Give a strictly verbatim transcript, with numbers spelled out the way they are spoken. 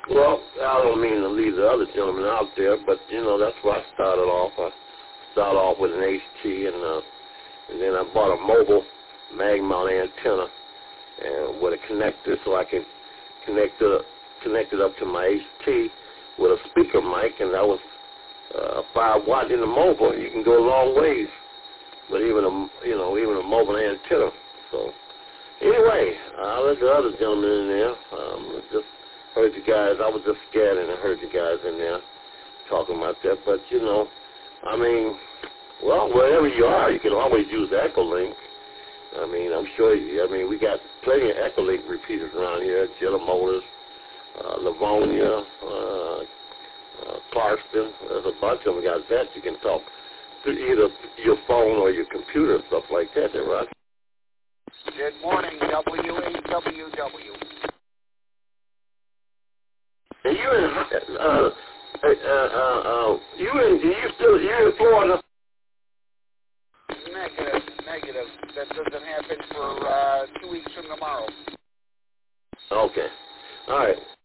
Well, I don't mean to leave the other gentlemen out there, but, you know, that's where I started off. I started off with an H T, and, uh, and then I bought a mobile mag mount antenna and with a connector so I can connect it, connect it up to my H T with a speaker mic, and that was uh, five watt in the mobile. You can go a long ways, but even a, you know, even a mobile antenna. So anyway, I let the other gentleman in there. Um, just heard you guys. I was just scared, and I heard you guys in there talking about that. But you know, I mean, well, wherever you are, you can always use Echolink. I mean, I'm sure you, I mean, we got plenty of Echolink repeaters around here, General Motors, uh, Livonia, uh, uh, Clarkston. There's a bunch of them got that. You can talk through either your phone or your computer and stuff like that, there, right? Good morning, W A W W. And you in, uh, uh, uh, uh, you in, do you still, you in Florida? Negative, negative. That doesn't happen for uh, two weeks from tomorrow. Okay. All right.